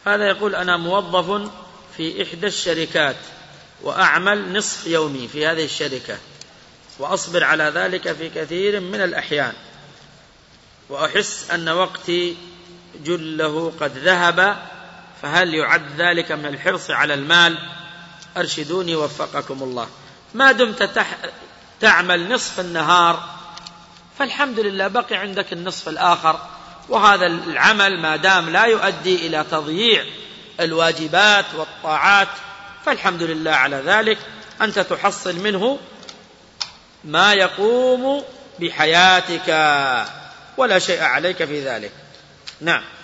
هذا يقول: أنا موظف في إحدى الشركات وأعمل نصف يومي في هذه الشركة، وأصبر على ذلك في كثير من الأحيان، وأحس أن وقتي جله قد ذهب، فهل يعد ذلك من الحرص على المال؟ أرشدوني وفقكم الله. ما دمت تعمل نصف النهار فالحمد لله، بقي عندك النصف الآخر، وهذا العمل ما دام لا يؤدي إلى تضييع الواجبات والطاعات فالحمد لله على ذلك. أنت تحصل منه ما يقوم بحياتك ولا شيء عليك في ذلك. نعم.